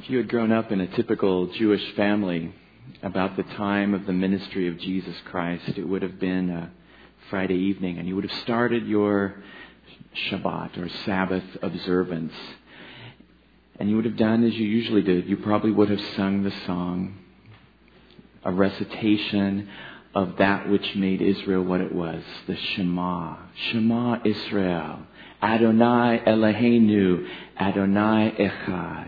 If you had grown up in a typical Jewish family about the time of the ministry of Jesus Christ, it would have been a Friday evening, and you would have started your Shabbat or Sabbath observance. And you would have done as you usually did. You probably would have sung the song, a recitation of that which made Israel what it was, the Shema. Shema Israel, Adonai Eloheinu, Adonai Echad.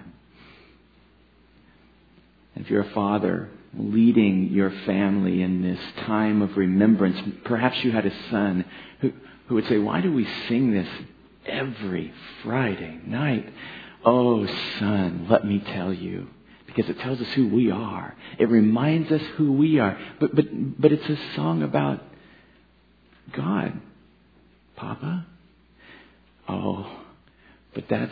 If you're a father leading your family in this time of remembrance, perhaps you had a son who would say, "Why do we sing this every Friday night?" Oh, son, let me tell you. Because it tells us who we are. It reminds us who we are. But it's a song about God. Papa? Oh, but that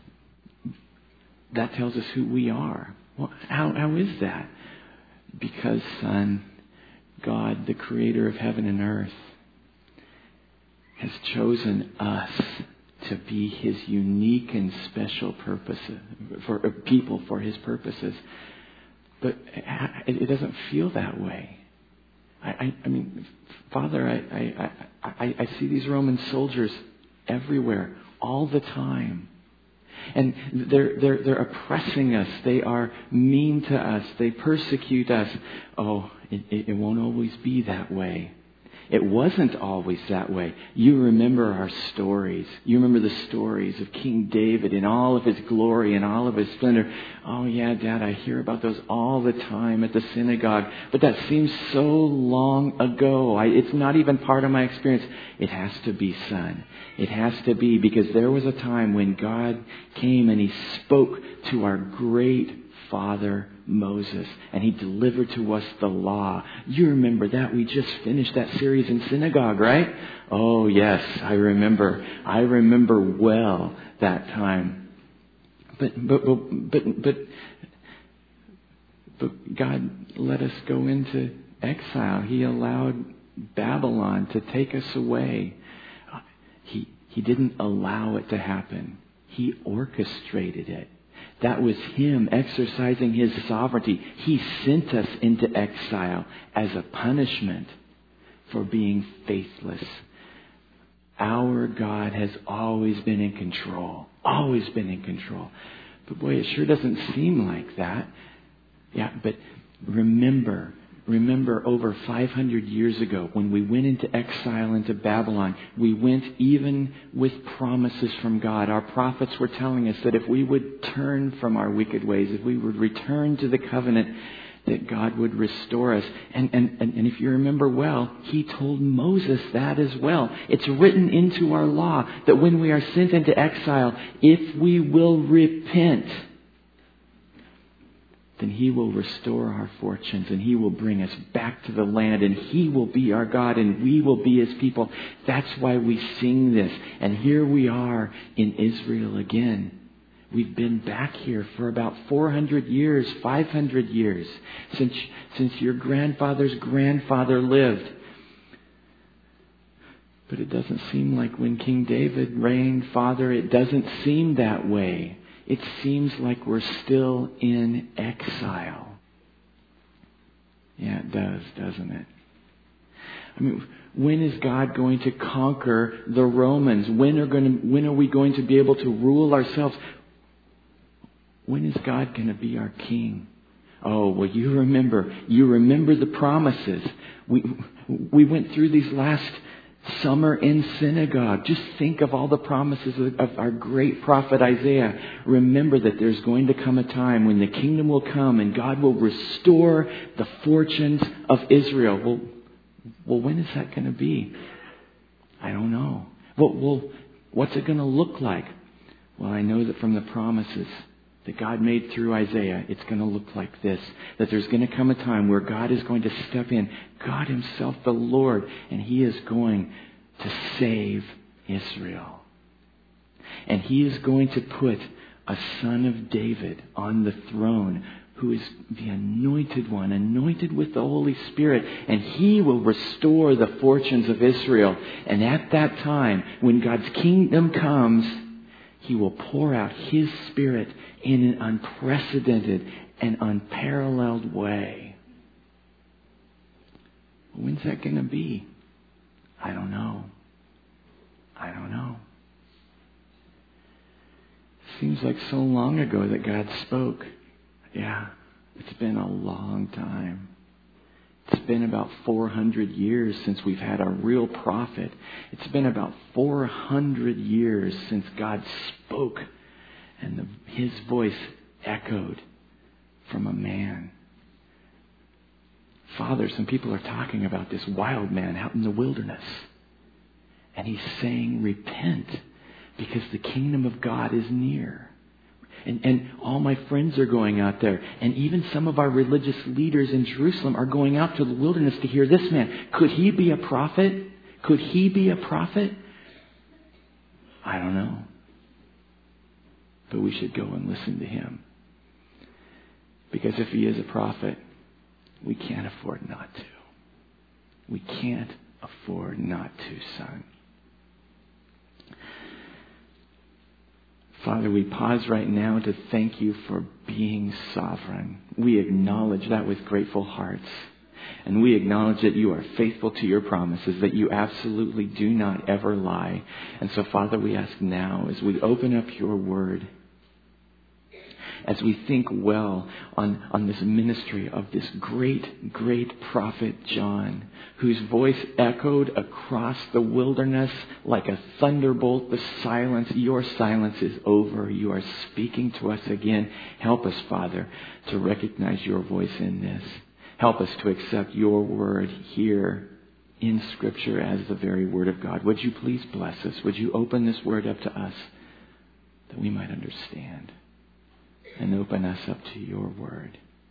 tells us who we are. Well, how is that? Because, son, God, the creator of heaven and earth, has chosen us to be His unique and special purposes, for people for His purposes. But it doesn't feel that way. I mean, Father, I see these Roman soldiers everywhere, all the time. And they're oppressing us. They are mean to us. They persecute us. Oh, it won't always be that way. It wasn't always that way. You remember our stories. You remember the stories of King David in all of his glory and all of his splendor. Oh yeah, Dad, I hear about those all the time at the synagogue. But that seems so long ago. It's not even part of my experience. It has to be, son. It has to be, because there was a time when God came and He spoke to our great father Moses, and he delivered to us the law. You remember that? We just finished that series in synagogue, right? Oh yes, I remember. I remember well that time. But God let us go into exile. He allowed Babylon to take us away. He didn't allow it to happen. He orchestrated it. That was Him exercising His sovereignty. He sent us into exile as a punishment for being faithless. Our God has always been in control. Always been in control. But boy, it sure doesn't seem like that. Yeah, but remember over 500 years ago when we went into exile into Babylon, we went even with promises from God. Our prophets were telling us that if we would turn from our wicked ways, if we would return to the covenant, that God would restore us. And if you remember well, He told Moses that as well. It's written into our law that when we are sent into exile, if we will repent, then He will restore our fortunes and He will bring us back to the land, and He will be our God and we will be His people. That's why we sing this. And here we are in Israel again. We've been back here for about 400 years, 500 years, since your grandfather's grandfather lived. But it doesn't seem like when King David reigned, Father, it doesn't seem that way. It seems like we're still in exile. Yeah, it does, doesn't it? I mean, when is God going to conquer the Romans? When are we going to be able to rule ourselves? When is God going to be our king? Oh, well, you remember the promises. We went through these last summer in synagogue. Just think of all the promises of our great prophet Isaiah. Remember that there's going to come a time when the kingdom will come and God will restore the fortunes of Israel. Well, when is that going to be? I don't know. Well, what's it going to look like? Well, I know that from the promises that God made through Isaiah, it's going to look like this. That there's going to come a time where God is going to step in, God Himself, the Lord, and He is going to save Israel. And He is going to put a son of David on the throne, who is the anointed one, anointed with the Holy Spirit, and He will restore the fortunes of Israel. And at that time, when God's kingdom comes, He will pour out His Spirit in an unprecedented and unparalleled way. When's that going to be? I don't know. Seems like so long ago that God spoke. Yeah, it's been a long time. It's been about 400 years since we've had a real prophet. It's been about 400 years since God spoke and His voice echoed from a man. Father, some people are talking about this wild man out in the wilderness. And he's saying, repent, because the kingdom of God is near. And all my friends are going out there. And even some of our religious leaders in Jerusalem are going out to the wilderness to hear this man. Could he be a prophet? Could he be a prophet? I don't know. But we should go and listen to him. Because if he is a prophet, we can't afford not to. We can't afford not to, son. Father, we pause right now to thank you for being sovereign. We acknowledge that with grateful hearts. And we acknowledge that you are faithful to your promises, that you absolutely do not ever lie. And so, Father, we ask now, as we open up your word, as we think well on this ministry of this great, great prophet John, whose voice echoed across the wilderness like a thunderbolt, your silence is over. You are speaking to us again. Help us, Father, to recognize your voice in this. Help us to accept your word here in Scripture as the very word of God. Would you please bless us? Would you open this word up to us that we might understand? And open us up to your word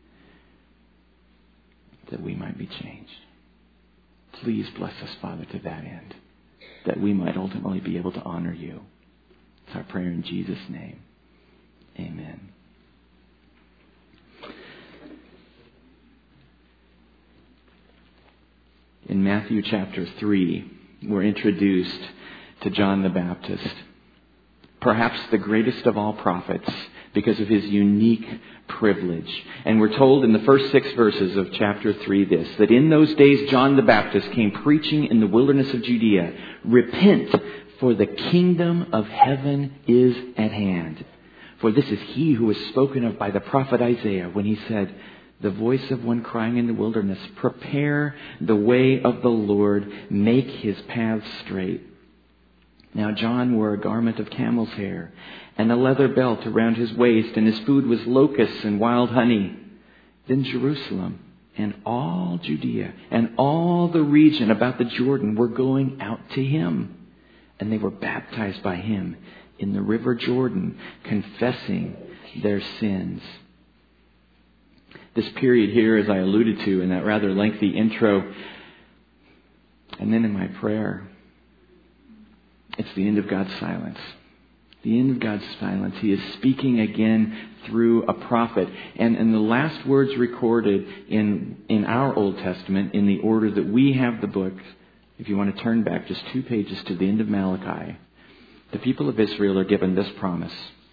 that we might be changed. Please bless us, Father, to that end, that we might ultimately be able to honor you. It's our prayer in Jesus' name. Amen. In Matthew chapter 3, we're introduced to John the Baptist, perhaps the greatest of all prophets, because of his unique privilege. And we're told in the first 6 verses of chapter 3 this, that in those days John the Baptist came preaching in the wilderness of Judea, repent, for the kingdom of heaven is at hand. For this is he who was spoken of by the prophet Isaiah when he said, the voice of one crying in the wilderness, prepare the way of the Lord, make his paths straight. Now John wore a garment of camel's hair and a leather belt around his waist, and his food was locusts and wild honey. Then Jerusalem and all Judea and all the region about the Jordan were going out to him, and they were baptized by him in the river Jordan, confessing their sins. This period here, as I alluded to in that rather lengthy intro, and then in my prayer, it's the end of God's silence. The end of God's silence. He is speaking again through a prophet. And the last words recorded in our Old Testament, in the order that we have the book, if you want to turn back just 2 pages to the end of Malachi, the people of Israel are given this promise.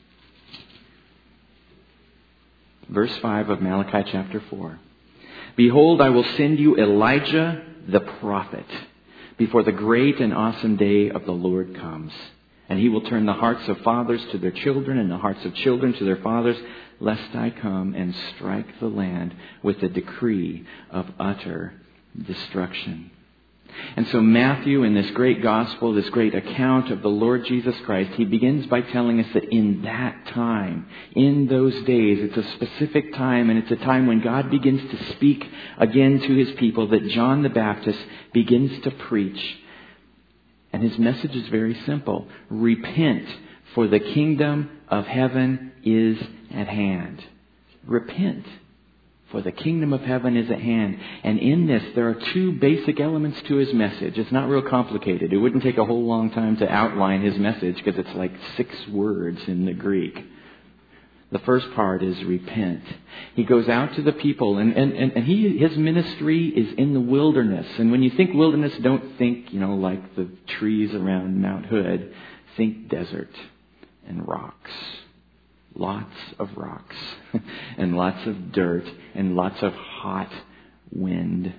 Verse 5 of Malachi chapter 4. Behold, I will send you Elijah the prophet before the great and awesome day of the Lord comes. And he will turn the hearts of fathers to their children and the hearts of children to their fathers, lest I come and strike the land with a decree of utter destruction. And so Matthew, in this great gospel, this great account of the Lord Jesus Christ, he begins by telling us that in that time, in those days, it's a specific time, and it's a time when God begins to speak again to his people, that John the Baptist begins to preach. And his message is very simple. Repent, for the kingdom of heaven is at hand. Repent, for the kingdom of heaven is at hand. And in this, there are 2 basic elements to his message. It's not real complicated. It wouldn't take a whole long time to outline his message, because it's like 6 words in the Greek. The first part is repent. He goes out to the people, and his ministry is in the wilderness. And when you think wilderness, don't think, like the trees around Mount Hood. Think desert and rocks. lots of rocks and lots of dirt and lots of hot wind.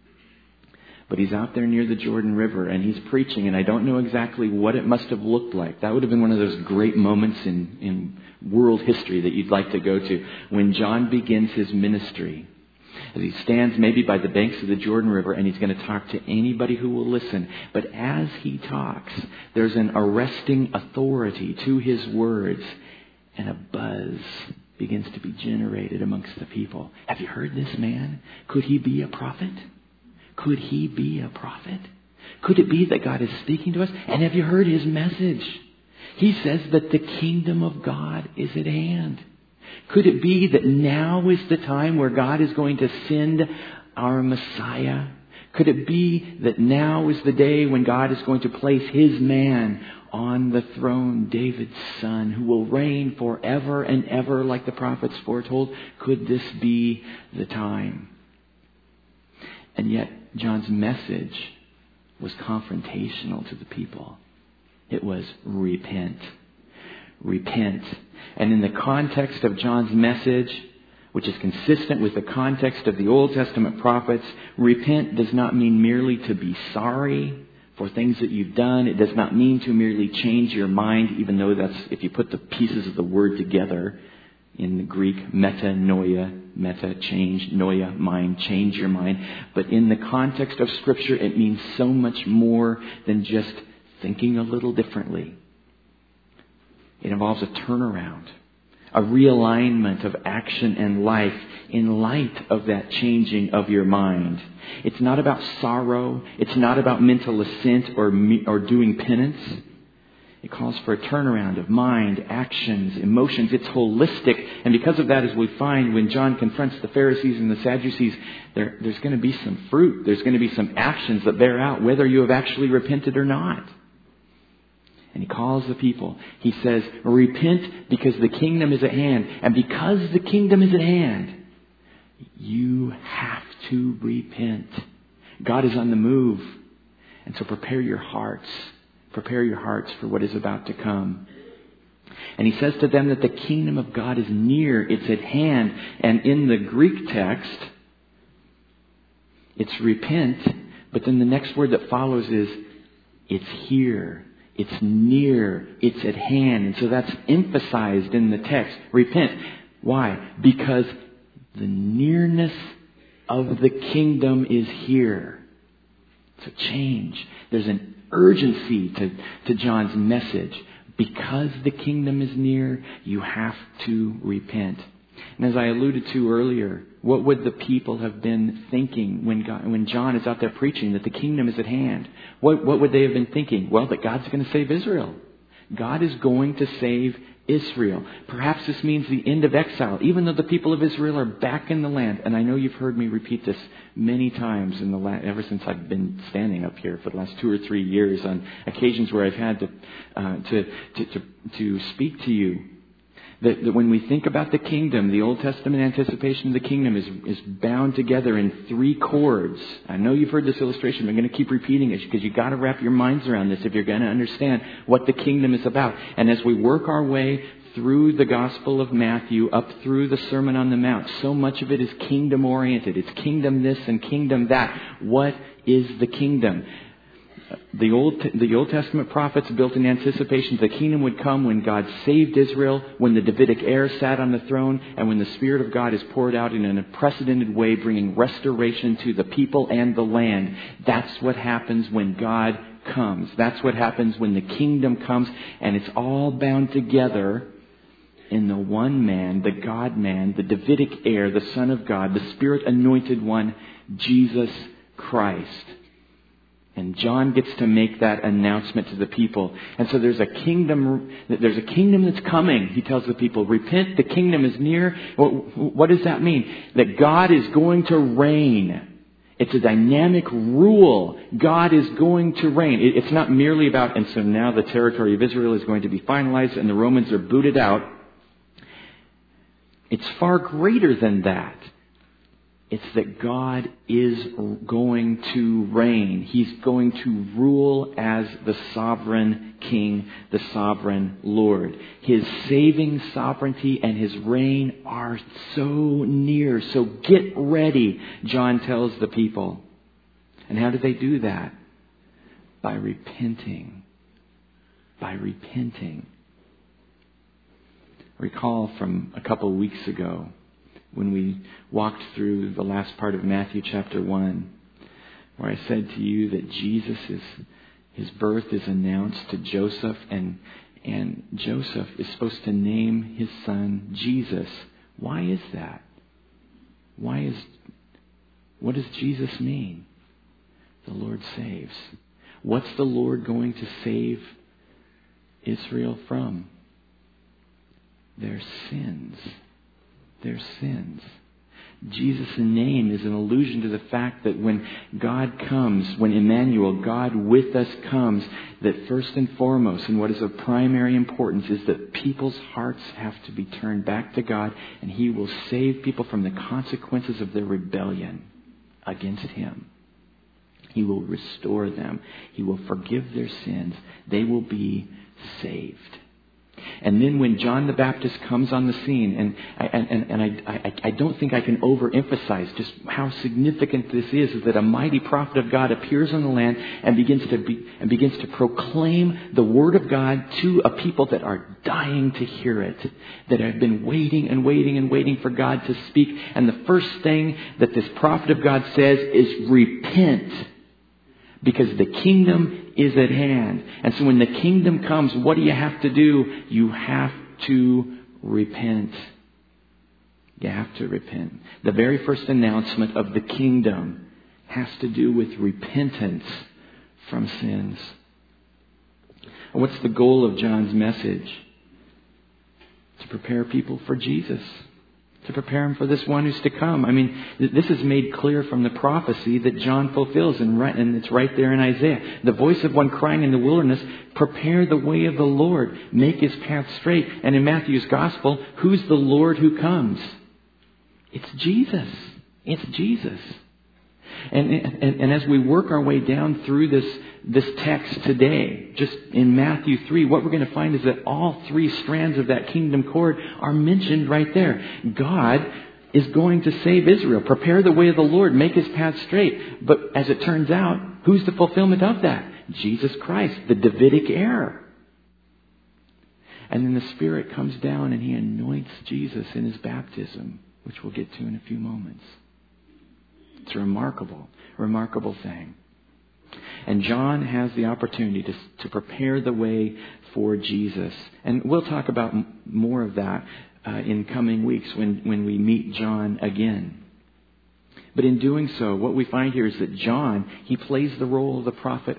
But he's out there near the Jordan River and he's preaching, and I don't know exactly what it must have looked like. That would have been one of those great moments in world history that you'd like to go to, when John begins his ministry. As he stands maybe by the banks of the Jordan River, and he's going to talk to anybody who will listen. But as he talks, there's an arresting authority to his words, and a buzz begins to be generated amongst the people. Have you heard this man? Could he be a prophet? Could he be a prophet? Could it be that God is speaking to us? And have you heard his message? He says that the kingdom of God is at hand. Could it be that now is the time where God is going to send our Messiah? Could it be that now is the day when God is going to place his man on the throne, David's son, who will reign forever and ever like the prophets foretold? Could this be the time? And yet John's message was confrontational to the people. It was repent. Repent. And in the context of John's message, which is consistent with the context of the Old Testament prophets, repent does not mean merely to be sorry for things that you've done. It does not mean to merely change your mind, even though that's, if you put the pieces of the word together, in the Greek, metanoia, meta, change, noia, mind, change your mind. But in the context of Scripture, it means so much more than just thinking a little differently. It involves a turnaround, a realignment of action and life in light of that changing of your mind. It's not about sorrow. It's not about mental assent or doing penance. It calls for a turnaround of mind, actions, emotions. It's holistic. And because of that, as we find when John confronts the Pharisees and the Sadducees, there's going to be some fruit. There's going to be some actions that bear out whether you have actually repented or not. And he calls the people. He says, repent because the kingdom is at hand. And because the kingdom is at hand, you have to repent. God is on the move. And so prepare your hearts. Prepare your hearts for what is about to come. And he says to them that the kingdom of God is near. It's at hand. And in the Greek text, it's repent. But then the next word that follows is, it's here. It's near. It's at hand. And so that's emphasized in the text. Repent. Why? Because the nearness of the kingdom is here. It's a change. There's an urgency to John's message. Because the kingdom is near, you have to repent. And as I alluded to earlier, what would the people have been thinking when John is out there preaching that the kingdom is at hand? What would they have been thinking? Well, that God's going to save Israel. God is going to save Israel. Perhaps this means the end of exile, even though the people of Israel are back in the land. And I know you've heard me repeat this many times ever since I've been standing up here for the last 2 or 3 years on occasions where I've had to speak to you. That when we think about the kingdom, the Old Testament anticipation of the kingdom is bound together in 3 chords. I know you've heard this illustration, but I'm going to keep repeating it because you've got to wrap your minds around this if you're going to understand what the kingdom is about. And as we work our way through the Gospel of Matthew, up through the Sermon on the Mount, so much of it is kingdom oriented. It's kingdom this and kingdom that. What is the kingdom? The Old Testament prophets built in anticipation the kingdom would come when God saved Israel, when the Davidic heir sat on the throne, and when the Spirit of God is poured out in an unprecedented way, bringing restoration to the people and the land. That's what happens when God comes. That's what happens when the kingdom comes, and it's all bound together in the one man, the God-man, the Davidic heir, the Son of God, the Spirit-anointed one, Jesus Christ. And John gets to make that announcement to the people. And so there's a kingdom that's coming. He tells the people, repent, the kingdom is near. What does that mean? That God is going to reign. It's a dynamic rule. God is going to reign. It's not merely about, and so now the territory of Israel is going to be finalized and the Romans are booted out. It's far greater than that. It's that God is going to reign. He's going to rule as the sovereign King, the sovereign Lord. His saving sovereignty and His reign are so near. So get ready, John tells the people. And how do they do that? By repenting. By repenting. Recall from a couple of weeks ago, when we walked through the last part of Matthew chapter 1, where I said to you that his birth is announced to Joseph, and Joseph is supposed to name his son Jesus. Why is that? What does Jesus mean? The Lord saves. What's the Lord going to save Israel from? Their sins. Their sins. Jesus' name is an allusion to the fact that when God comes, when Emmanuel, God with us comes, that first and foremost, and what is of primary importance, is that people's hearts have to be turned back to God, and He will save people from the consequences of their rebellion against Him. He will restore them. He will forgive their sins. They will be saved. And then when John the Baptist comes on the scene, and I don't think I can overemphasize just how significant this is that a mighty prophet of God appears on the land and begins to proclaim the Word of God to a people that are dying to hear it, that have been waiting and waiting and waiting for God to speak. And the first thing that this prophet of God says is repent, because the kingdom is at hand. And so when the kingdom comes, what do you have to do? You have to repent. You have to repent. The very first announcement of the kingdom has to do with repentance from sins. What's the goal of John's message? To prepare people for Jesus. To prepare them for this one who's to come. I mean, this is made clear from the prophecy that John fulfills, and it's right there in Isaiah. The voice of one crying in the wilderness, prepare the way of the Lord, make His path straight. And in Matthew's gospel, who's the Lord who comes? It's Jesus. It's Jesus. And as we work our way down through this text today, just in Matthew 3, what we're going to find is that all three strands of that kingdom cord are mentioned right there. God is going to save Israel. Prepare the way of the Lord. Make His path straight. But as it turns out, who's the fulfillment of that? Jesus Christ, the Davidic heir. And then the Spirit comes down and He anoints Jesus in His baptism, which we'll get to in a few moments. It's a remarkable, remarkable thing. And John has the opportunity to prepare the way for Jesus. And we'll talk about more of that in coming weeks when we meet John again. But in doing so, what we find here is that John, he plays the role of the prophet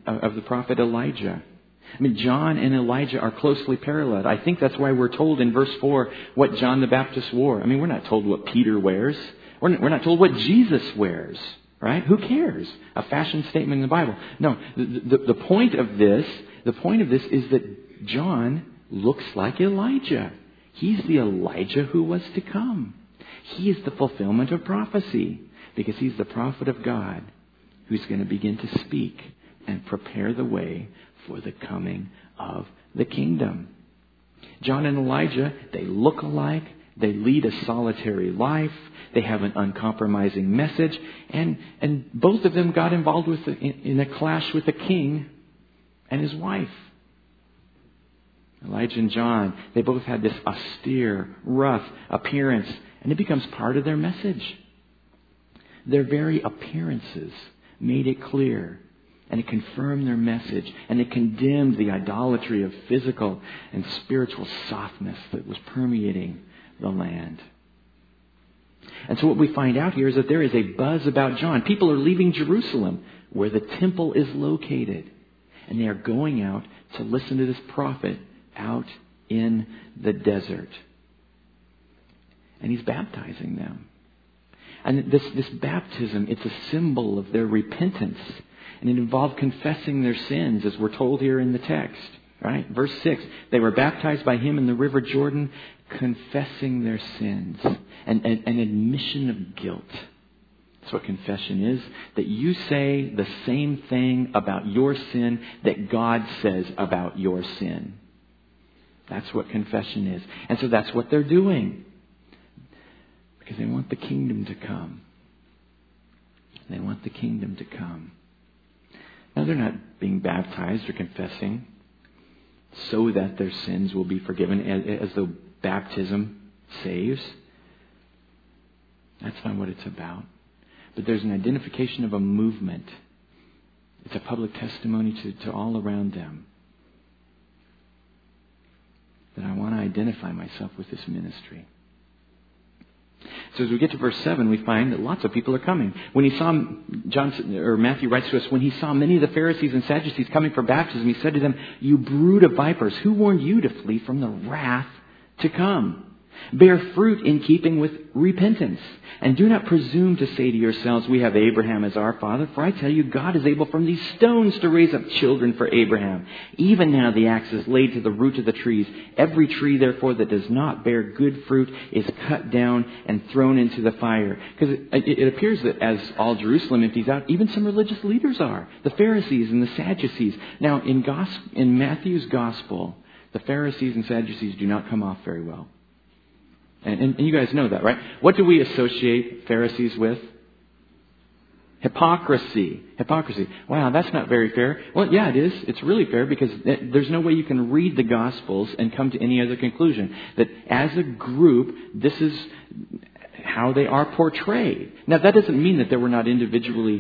Elijah. I mean, John and Elijah are closely paralleled. I think that's why we're told in verse 4 what John the Baptist wore. I mean, we're not told what Peter wears. We're not told what Jesus wears, right? Who cares? A fashion statement in the Bible. No, the point of this is that John looks like Elijah. He's the Elijah who was to come. He is the fulfillment of prophecy, because he's the prophet of God who's going to begin to speak and prepare the way for the coming of the kingdom. John and Elijah, they look alike. They lead a solitary life. They have an uncompromising message. And both of them got involved in a clash with a king and his wife. Elijah and John, they both had this austere, rough appearance. And it becomes part of their message. Their very appearances made it clear. And it confirmed their message. And it condemned the idolatry of physical and spiritual softness that was permeating the land. And so what we find out here is that there is a buzz about John. People are leaving Jerusalem, where the temple is located. And they are going out to listen to this prophet out in the desert. And he's baptizing them. And this baptism, it's a symbol of their repentance. And it involved confessing their sins, as we're told here in the text. Right? Verse 6, they were baptized by him in the river Jordan, confessing their sins. An admission of guilt. That's what confession is. That you say the same thing about your sin that God says about your sin. That's what confession is. And so that's what they're doing. Because they want the kingdom to come. They want the kingdom to come. Now they're not being baptized or confessing so that their sins will be forgiven, as though baptism saves. That's not what it's about. But there's an identification of a movement. It's a public testimony to all around them that I want to identify myself with this ministry. So as we get to verse 7, we find that lots of people are coming. When he saw, Matthew writes to us, when he saw many of the Pharisees and Sadducees coming for baptism, he said to them, "You brood of vipers, who warned you to flee from the wrath to come? Bear fruit in keeping with repentance. And do not presume to say to yourselves, 'We have Abraham as our father.' For I tell you, God is able from these stones to raise up children for Abraham. Even now the axe is laid to the root of the trees. Every tree, therefore, that does not bear good fruit is cut down and thrown into the fire." Because it appears that as all Jerusalem empties out, even some religious leaders are. The Pharisees and the Sadducees. Now, in Matthew's gospel, the Pharisees and Sadducees do not come off very well. And you guys know that, right? What do we associate Pharisees with? Hypocrisy. Hypocrisy. Wow, that's not very fair. Well, yeah, it is. It's really fair because there's no way you can read the Gospels and come to any other conclusion. That as a group, this is how they are portrayed. Now, that doesn't mean that there were not individually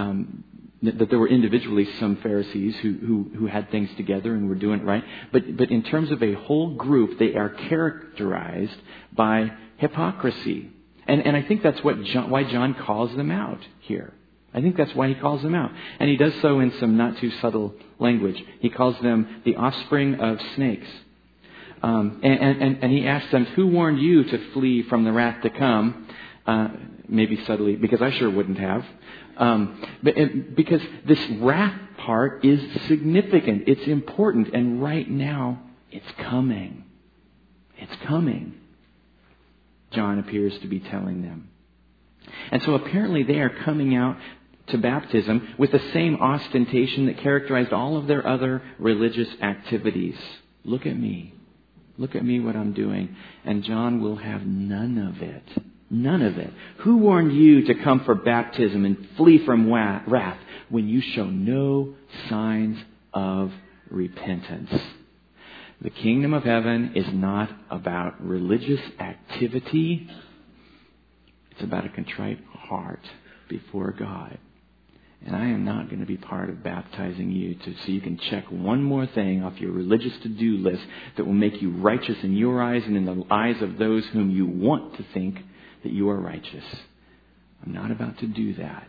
some Pharisees who had things together and were doing it right. But in terms of a whole group, they are characterized by hypocrisy. And I think that's why John calls them out here. I think that's why he calls them out. And he does so in some not too subtle language. He calls them the offspring of snakes. And he asks them, "Who warned you to flee from the wrath to come?" Maybe subtly, because I sure wouldn't have. Because this wrath part is significant. It's important. And right now, it's coming. It's coming. John appears to be telling them. And so apparently they are coming out to baptism with the same ostentation that characterized all of their other religious activities. Look at me. Look at me, what I'm doing. And John will have none of it. None of it. Who warned you to come for baptism and flee from wrath when you show no signs of repentance? The kingdom of heaven is not about religious activity. It's about a contrite heart before God. And I am not going to be part of baptizing you so you can check one more thing off your religious to-do list that will make you righteous in your eyes and in the eyes of those whom you want to think that you are righteous. I'm not about to do that.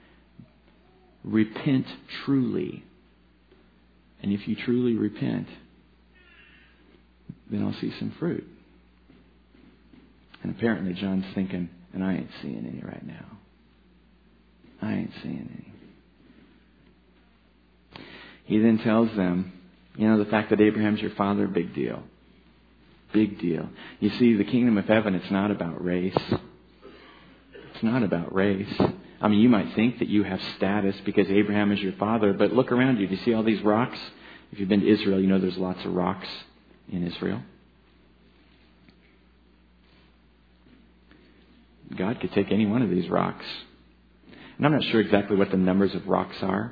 Repent truly. And if you truly repent, then I'll see some fruit. And apparently John's thinking, and I ain't seeing any right now. I ain't seeing any. He then tells them, the fact that Abraham's your father, big deal. Big deal. You see, the kingdom of heaven, it's not about race. It's not about race. I mean, you might think that you have status because Abraham is your father, but look around you. Do you see all these rocks? If you've been to Israel, you know there's lots of rocks in Israel. God could take any one of these rocks. And I'm not sure exactly what the numbers of rocks are.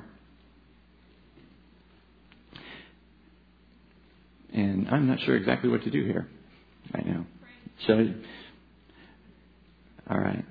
And I'm not sure exactly what to do here right now. Shall I? All right.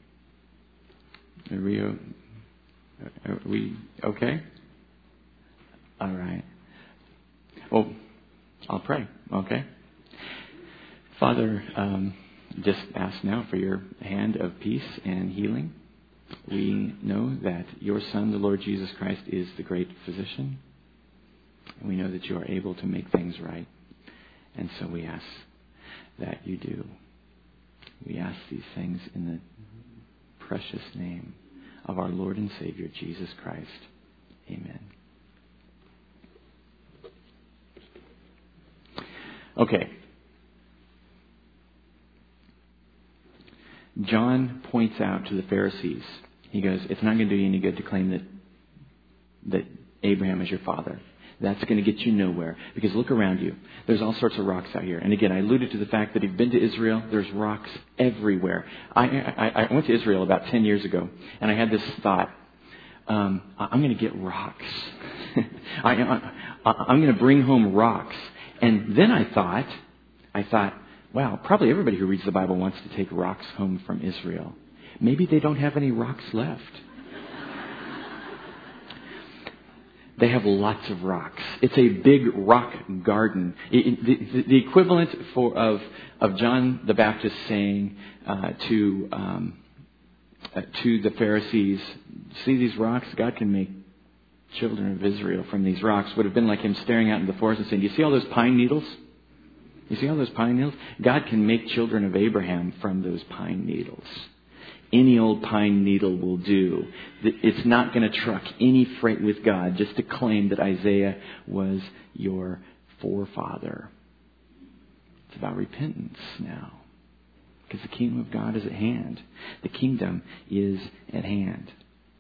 Are we okay? All right. Well, I'll pray. Okay. Father, just ask now for your hand of peace and healing. We know that your Son, the Lord Jesus Christ, is the great physician. And we know that you are able to make things right. And so we ask that you do. We ask these things in the precious name of our Lord and Savior, Jesus Christ. Amen. Okay. John points out to the Pharisees He goes, it's not going to do you any good to claim that Abraham is your father. That's going to get you nowhere. Because look around you. There's all sorts of rocks out here. And again, I alluded to the fact that if you've been to Israel, there's rocks everywhere. I went to Israel about 10 years ago, and I had this thought. I'm going to get rocks. I'm going to bring home rocks. And then I thought, wow, probably everybody who reads the Bible wants to take rocks home from Israel. Maybe they don't have any rocks left. They have lots of rocks. It's a big rock garden. The equivalent of John the Baptist saying to the Pharisees, "See these rocks? God can make children of Israel from these rocks," would have been like him staring out into the forest and saying, "You see all those pine needles? You see all those pine needles? God can make children of Abraham from those pine needles. Any old pine needle will do. It's not going to truck any freight with God just to claim that Isaiah was your forefather." It's about repentance now. Because the kingdom of God is at hand. The kingdom is at hand.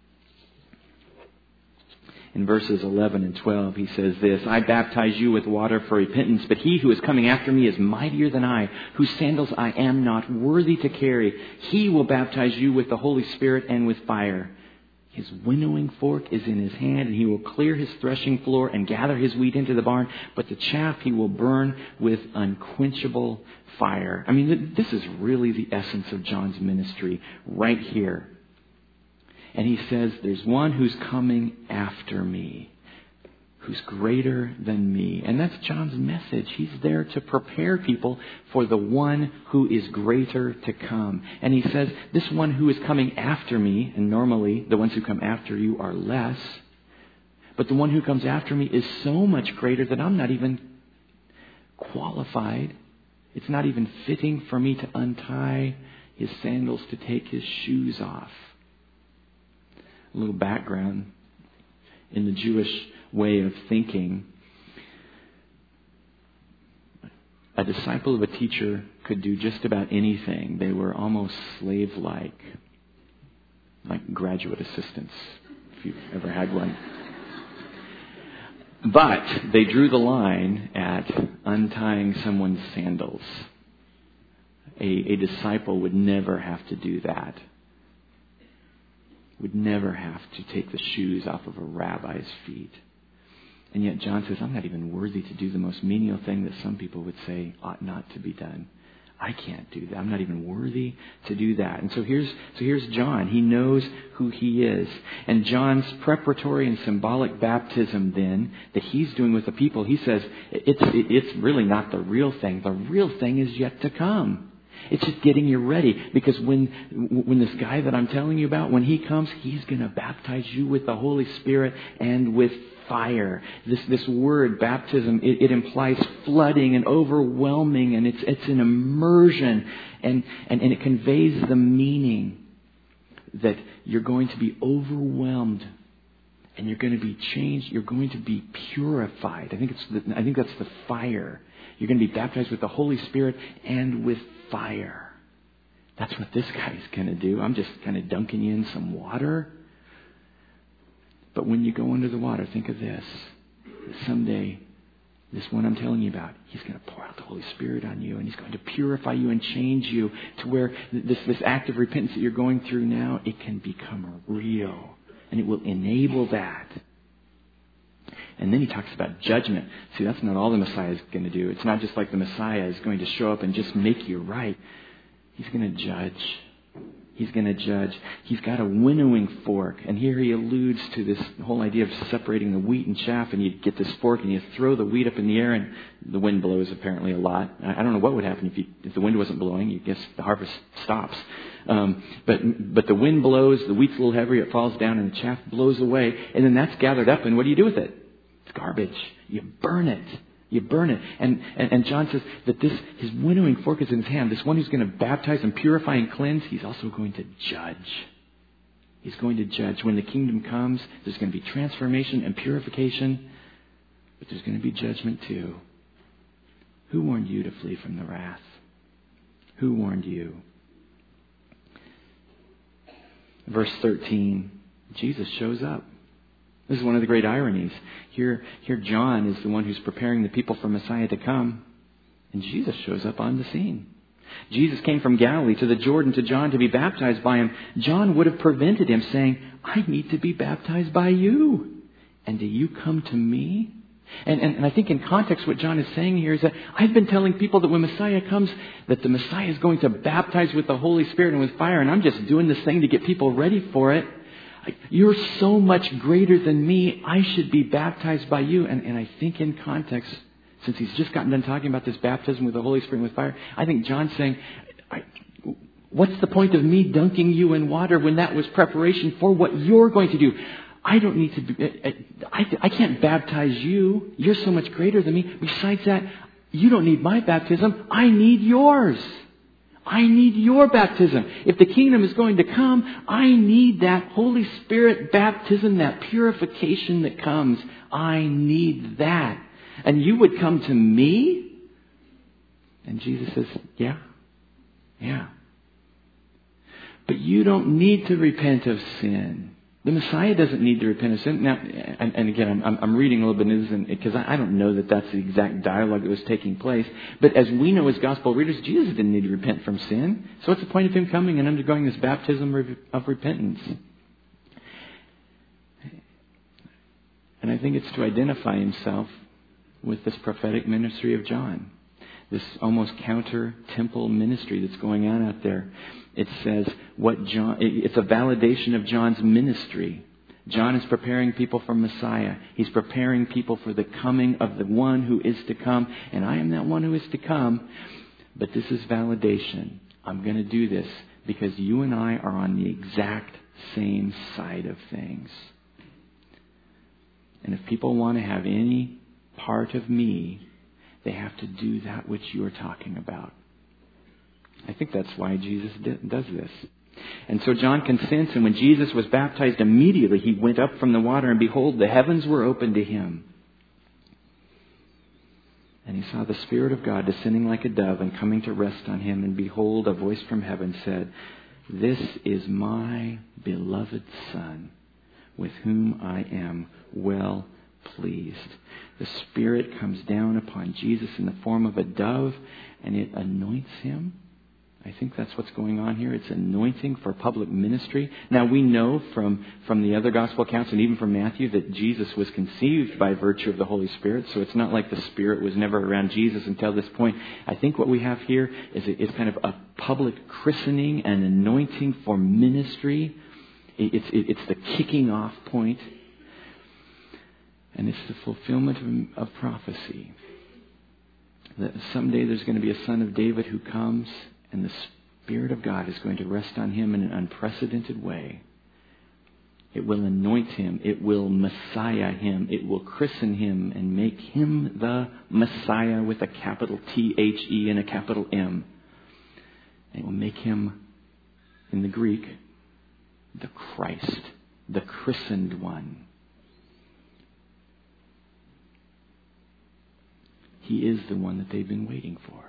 In verses 11 and 12, he says this, "I baptize you with water for repentance, but he who is coming after me is mightier than I, whose sandals I am not worthy to carry. He will baptize you with the Holy Spirit and with fire. His winnowing fork is in his hand, and he will clear his threshing floor and gather his wheat into the barn, but the chaff he will burn with unquenchable fire." I mean, this is really the essence of John's ministry right here. And he says, there's one who's coming after me, who's greater than me. And that's John's message. He's there to prepare people for the one who is greater to come. And he says, this one who is coming after me, and normally the ones who come after you are less, but the one who comes after me is so much greater that I'm not even qualified. It's not even fitting for me to untie his sandals to take his shoes off. A little background in the Jewish way of thinking. A disciple of a teacher could do just about anything. They were almost slave-like, like graduate assistants, if you've ever had one. But they drew the line at untying someone's sandals. A disciple would never have to do that. Would never have to take the shoes off of a rabbi's feet. And yet John says, I'm not even worthy to do the most menial thing that some people would say ought not to be done. I can't do that. I'm not even worthy to do that. And so here's John. He knows who he is. And John's preparatory and symbolic baptism then that he's doing with the people, he says, it's really not the real thing. The real thing is yet to come. It's just getting you ready, because when this guy that I'm telling you about, when he comes, he's going to baptize you with the Holy Spirit and with fire. This word baptism, it implies flooding and overwhelming, and it's an immersion, and it conveys the meaning that you're going to be overwhelmed and you're going to be changed. You're going to be purified. I think that's the fire. You're going to be baptized with the Holy Spirit and with fire. That's what this guy's going to do. I'm just kind of dunking you in some water. But when you go under the water, think of this. Someday, this one I'm telling you about, he's going to pour out the Holy Spirit on you, and he's going to purify you and change you to where this act of repentance that you're going through now, it can become real. And it will enable that. And then he talks about judgment. See, that's not all the Messiah is going to do. It's not just like the Messiah is going to show up and just make you right. He's going to judge. He's going to judge. He's got a winnowing fork. And here he alludes to this whole idea of separating the wheat and chaff. And you get this fork and you throw the wheat up in the air, and the wind blows apparently a lot. I don't know what would happen if the wind wasn't blowing. You guess the harvest stops. But the wind blows, the wheat's a little heavier, it falls down, and the chaff blows away. And then that's gathered up, and what do you do with it? It's garbage. You burn it. You burn it. And John says that his winnowing fork is in his hand. This one who's going to baptize and purify and cleanse, he's also going to judge. He's going to judge. When the kingdom comes, there's going to be transformation and purification, but there's going to be judgment too. Who warned you to flee from the wrath? Who warned you? Verse 13, Jesus shows up. This is one of the great ironies. Here John is the one who's preparing the people for Messiah to come, and Jesus shows up on the scene. Jesus came from Galilee to the Jordan to John to be baptized by him. John would have prevented him, saying, I need to be baptized by you. And do you come to me? And I think in context what John is saying here is that I've been telling people that when Messiah comes, that the Messiah is going to baptize with the Holy Spirit and with fire, and I'm just doing this thing to get people ready for it. You're so much greater than me. I should be baptized by you. And I think in context, since he's just gotten done talking about this baptism with the Holy Spirit and with fire, I think John's saying, what's the point of me dunking you in water when that was preparation for what you're going to do? I don't need to be, I can't baptize you. You're so much greater than me. Besides that, you don't need my baptism. I need yours. I need your baptism. If the kingdom is going to come, I need that Holy Spirit baptism, that purification that comes. I need that. And you would come to me? And Jesus says, yeah. But you don't need to repent of sin. The Messiah doesn't need to repent of sin. Now, and again, I'm reading a little bit of this because I don't know that that's the exact dialogue that was taking place. But as we know as gospel readers, Jesus didn't need to repent from sin. So what's the point of him coming and undergoing this baptism of repentance? And I think it's to identify himself with this prophetic ministry of John. This almost counter-temple ministry that's going on out there. It says it's a validation of John's ministry. John is preparing people for Messiah. He's preparing people for the coming of the one who is to come. And I am that one who is to come. But this is validation. I'm going to do this because you and I are on the exact same side of things. And if people want to have any part of me, they have to do that which you're talking about. I think that's why Jesus does this. And so John consents, and when Jesus was baptized, immediately he went up from the water, and behold, the heavens were opened to him. And he saw the Spirit of God descending like a dove and coming to rest on him. And behold, a voice from heaven said, This is my beloved Son, with whom I am well pleased. The Spirit comes down upon Jesus in the form of a dove, and it anoints him. I think that's what's going on here. It's anointing for public ministry. Now we know from the other gospel accounts and even from Matthew that Jesus was conceived by virtue of the Holy Spirit. So it's not like the Spirit was never around Jesus until this point. I think what we have here is kind of a public christening and anointing for ministry. It's the kicking off point. And it's the fulfillment of prophecy. That someday there's going to be a son of David who comes, and the Spirit of God is going to rest on him in an unprecedented way. It will anoint him. It will Messiah him. It will christen him and make him the Messiah with a capital T-H-E and a capital M. And it will make him, in the Greek, the Christ, the christened one. He is the one that they've been waiting for.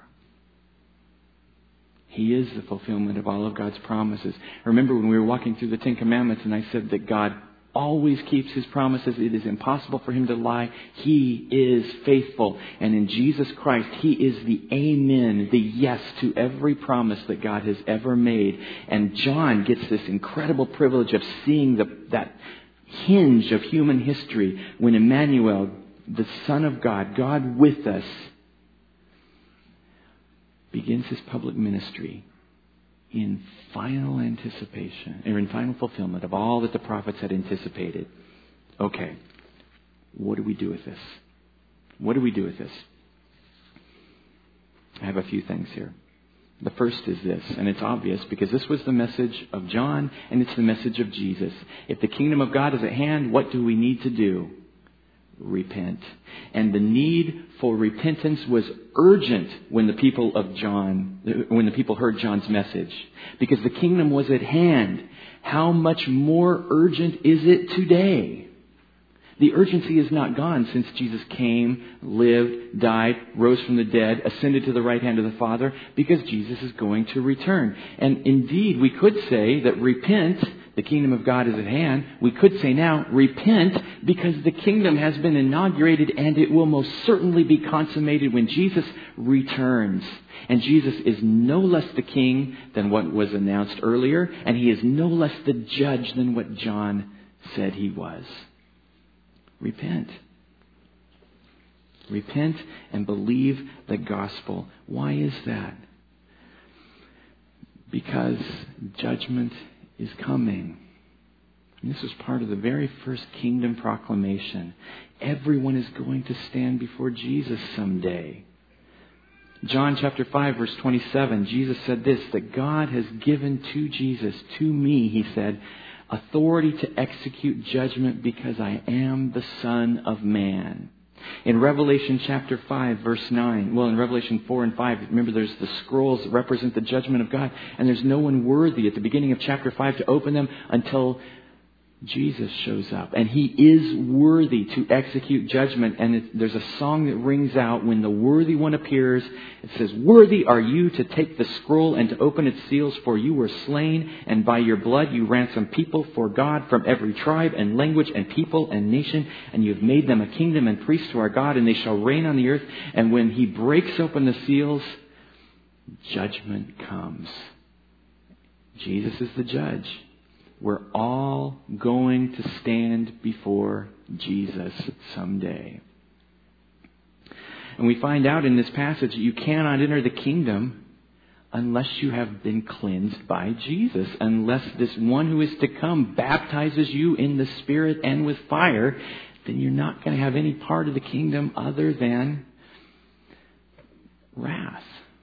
He is the fulfillment of all of God's promises. Remember when we were walking through the Ten Commandments and I said that God always keeps His promises. It is impossible for Him to lie. He is faithful. And in Jesus Christ, He is the amen, the yes to every promise that God has ever made. And John gets this incredible privilege of seeing that hinge of human history when Emmanuel, the Son of God, God with us, begins His public ministry in final anticipation, or in final fulfillment of all that the prophets had anticipated. Okay, what do we do with this? What do we do with this? I have a few things here. The first is this, and it's obvious because this was the message of John and it's the message of Jesus. If the kingdom of God is at hand, what do we need to do? Repent. And the need for repentance was urgent when the people heard John's message, because the kingdom was at hand. How much more urgent is it today? The urgency is not gone since Jesus came, lived, died, rose from the dead, ascended to the right hand of the Father, because Jesus is going to return. And indeed, we could say that repent, the kingdom of God is at hand, we could say now, repent, because the kingdom has been inaugurated and it will most certainly be consummated when Jesus returns. And Jesus is no less the king than what was announced earlier, and he is no less the judge than what John said he was. Repent. Repent and believe the gospel. Why is that? Because judgment is coming. And this was part of the very first kingdom proclamation. Everyone is going to stand before Jesus someday. John chapter 5 verse 27, Jesus said this, that God has given to Jesus, to me, he said, authority to execute judgment because I am the Son of Man. In Revelation chapter 5 verse 9, in Revelation 4 and 5, remember there's the scrolls that represent the judgment of God, and there's no one worthy at the beginning of chapter 5 to open them until Jesus shows up. And he is worthy to execute judgment. And there's a song that rings out when the worthy one appears. It says, worthy are you to take the scroll and to open its seals, for you were slain, and by your blood you ransomed people for God from every tribe and language and people and nation. And you have made them a kingdom and priests to our God, and they shall reign on the earth. And when he breaks open the seals, judgment comes. Jesus is the judge. We're all going to stand before Jesus someday. And we find out in this passage that you cannot enter the kingdom unless you have been cleansed by Jesus. Unless this one who is to come baptizes you in the Spirit and with fire, then you're not going to have any part of the kingdom other than wrath.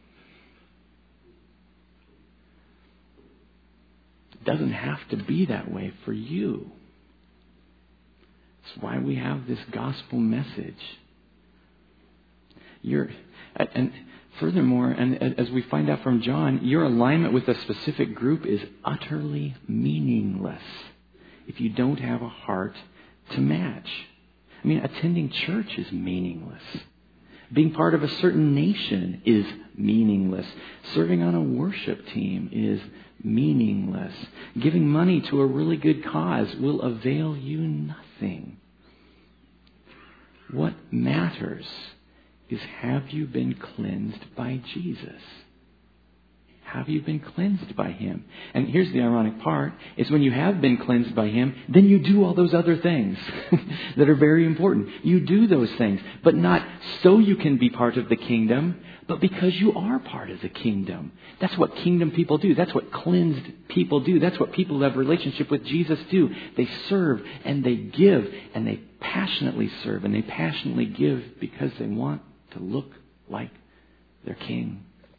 Doesn't have to be that way for you. That's why we have this gospel message. And furthermore, and as we find out from John, your alignment with a specific group is utterly meaningless if you don't have a heart to match. I mean, attending church is meaningless. Being part of a certain nation is meaningless. Serving on a worship team is meaningless. Giving money to a really good cause will avail you nothing. What matters is, have you been cleansed by Jesus? Have you been cleansed by Him? And here's the ironic part, is when you have been cleansed by Him, then you do all those other things that are very important. You do those things, but not so you can be part of the kingdom, but because you are part of the kingdom. That's what kingdom people do. That's what cleansed people do. That's what people who have a relationship with Jesus do. They serve and they give, and they passionately serve and they passionately give because they want to look like their King.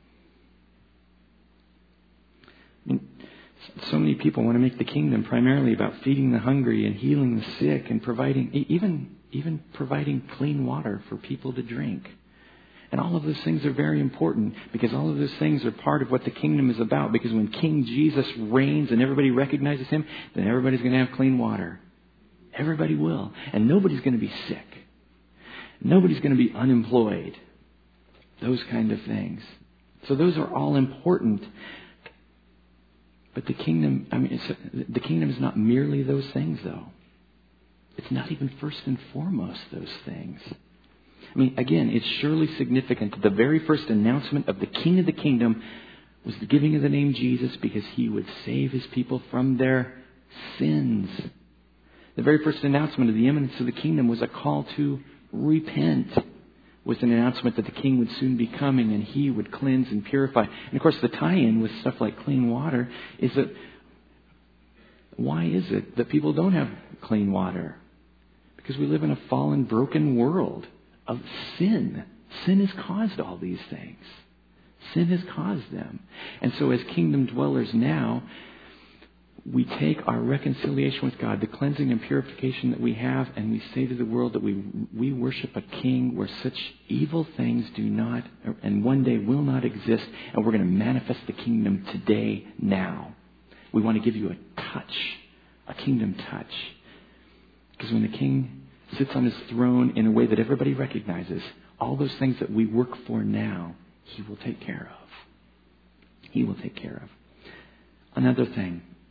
So many people want to make the kingdom primarily about feeding the hungry and healing the sick and providing, even providing clean water for people to drink. And all of those things are very important, because all of those things are part of what the kingdom is about. Because when King Jesus reigns and everybody recognizes Him, then everybody's going to have clean water. Everybody will. And nobody's going to be sick. Nobody's going to be unemployed. Those kind of things. So those are all important. But the kingdom, the kingdom is not merely those things, though. It's not even first and foremost those things. I mean, again, it's surely significant that the very first announcement of the King of the kingdom was the giving of the name Jesus, because He would save His people from their sins. The very first announcement of the imminence of the kingdom was a call to repent. Was an announcement that the King would soon be coming and He would cleanse and purify. And of course, the tie-in with stuff like clean water is that, why is it that people don't have clean water? Because we live in a fallen, broken world of sin. Sin has caused all these things. Sin has caused them. And so as kingdom dwellers now, we take our reconciliation with God, the cleansing and purification that we have, and we say to the world that we worship a King where such evil things do not, and one day will not exist, and we're going to manifest the kingdom today, now. We want to give you a touch, a kingdom touch. Because when the King sits on His throne in a way that everybody recognizes, all those things that we work for now, He will take care of. He will take care of. Another thing.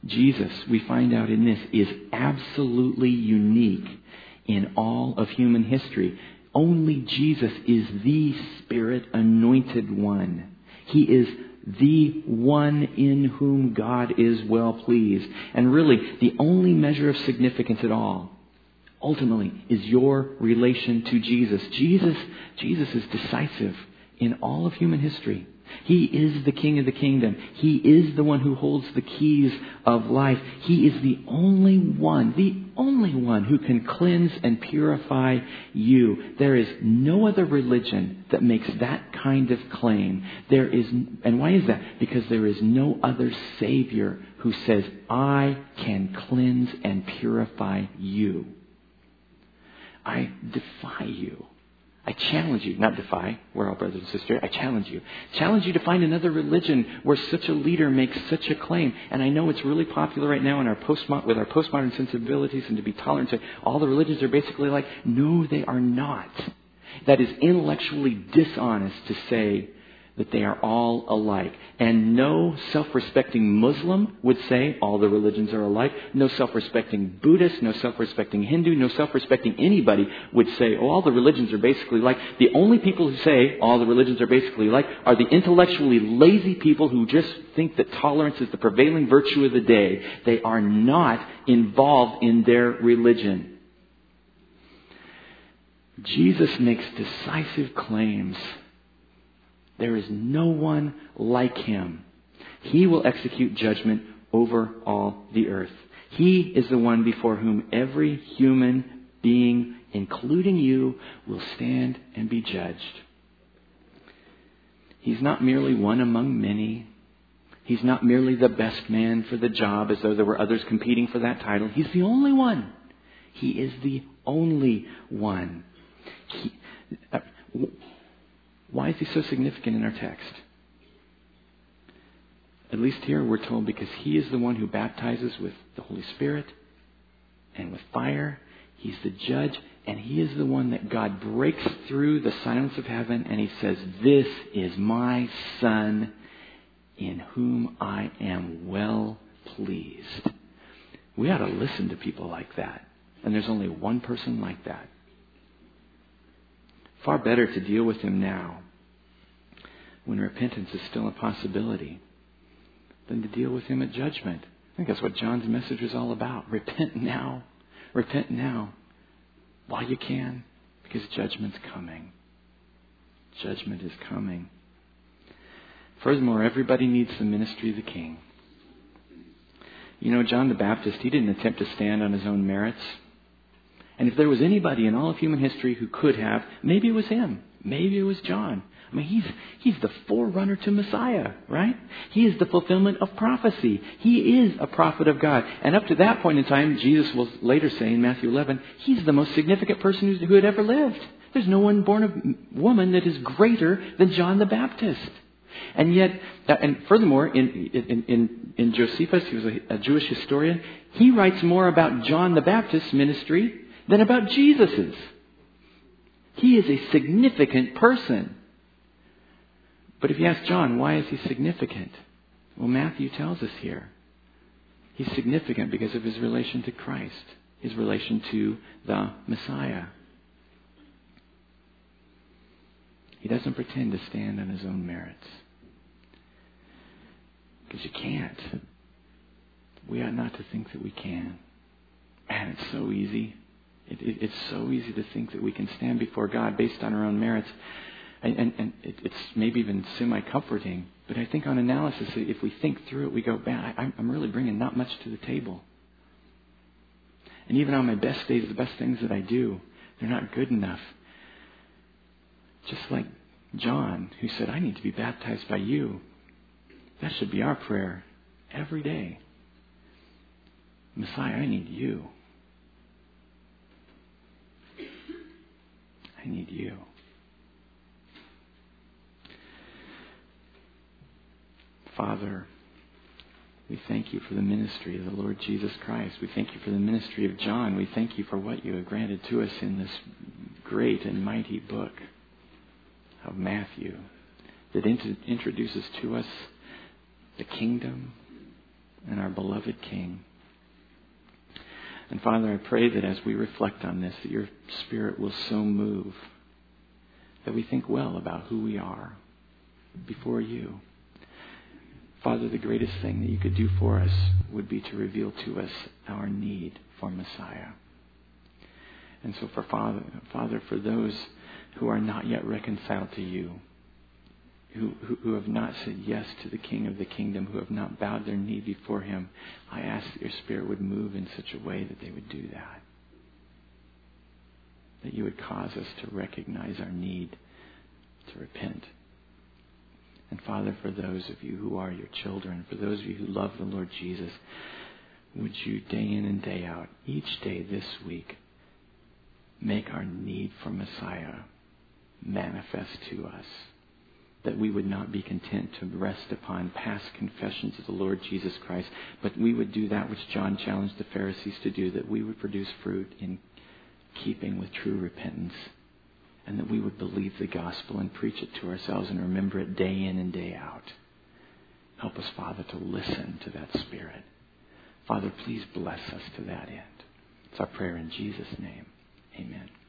Jesus, we find out in this, is absolutely unique in all of human history. Only Jesus is the Spirit-anointed one. He is the one in whom God is well pleased. And really, the only measure of significance at all, ultimately, is your relation to Jesus. Jesus is decisive in all of human history. He is the King of the kingdom. He is the one who holds the keys of life. He is the only one who can cleanse and purify you. There is no other religion that makes that kind of claim. And why is that? Because there is no other Savior who says, I can cleanse and purify you. I defy you. I challenge you, not defy, we're all brothers and sisters, I challenge you. Challenge you to find another religion where such a leader makes such a claim. And I know it's really popular right now in with our postmodern sensibilities and to be tolerant to all the religions are basically like, no, they are not. That is intellectually dishonest to say that they are all alike. And no self-respecting Muslim would say all the religions are alike. No self-respecting Buddhist, no self-respecting Hindu, no self-respecting anybody would say, all the religions are basically alike. The only people who say all the religions are basically alike are the intellectually lazy people who just think that tolerance is the prevailing virtue of the day. They are not involved in their religion. Jesus makes decisive claims. There is no one like him. He will execute judgment over all the earth. He is the one before whom every human being, including you, will stand and be judged. He's not merely one among many. He's not merely the best man for the job as though there were others competing for that title. He's the only one. He is the only one. Why is he so significant in our text? At least here we're told because he is the one who baptizes with the Holy Spirit and with fire. He's the judge, and he is the one that God breaks through the silence of heaven and he says, this is my Son in whom I am well pleased. We ought to listen to people like that. And there's only one person like that. Far better to deal with him now, when repentance is still a possibility, than to deal with him at judgment. I think that's what John's message is all about. Repent now. Repent now while you can, because judgment's coming. Judgment is coming. Furthermore, everybody needs the ministry of the King. You know, John the Baptist, he didn't attempt to stand on his own merits. And if there was anybody in all of human history who could have, maybe it was him. Maybe it was John. I mean, he's the forerunner to Messiah, right? He is the fulfillment of prophecy. He is a prophet of God. And up to that point in time, Jesus will later say in Matthew 11, he's the most significant person who had ever lived. There's no one born of woman that is greater than John the Baptist. And yet, and furthermore, in Josephus, he was a Jewish historian, he writes more about John the Baptist's ministry than about Jesus's. He is a significant person. But if you ask John, why is he significant? Well, Matthew tells us here. He's significant because of his relation to Christ, his relation to the Messiah. He doesn't pretend to stand on his own merits. Because you can't. We ought not to think that we can. Man, it's so easy. It's so easy to think that we can stand before God based on our own merits. And it's maybe even semi-comforting. But I think on analysis, if we think through it, we go, man, I'm really bringing not much to the table. And even on my best days, the best things that I do, they're not good enough. Just like John, who said, I need to be baptized by you. That should be our prayer every day. Messiah, I need you. I need you. Father, we thank you for the ministry of the Lord Jesus Christ. We thank you for the ministry of John. We thank you for what you have granted to us in this great and mighty book of Matthew that introduces to us the kingdom, and our beloved King. And Father, I pray that as we reflect on this, that your Spirit will so move that we think well about who we are before you. Father, the greatest thing that you could do for us would be to reveal to us our need for Messiah. And so for Father, for those who are not yet reconciled to you, who have not said yes to the King of the kingdom, who have not bowed their knee before him, I ask that your Spirit would move in such a way that they would do that. That you would cause us to recognize our need to repent. And Father, for those of you who are your children, for those of you who love the Lord Jesus, would you day in and day out, each day this week, make our need for Messiah manifest to us. That we would not be content to rest upon past confessions of the Lord Jesus Christ, but we would do that which John challenged the Pharisees to do, that we would produce fruit in keeping with true repentance, and that we would believe the gospel and preach it to ourselves and remember it day in and day out. Help us, Father, to listen to that Spirit. Father, please bless us to that end. It's our prayer in Jesus' name. Amen.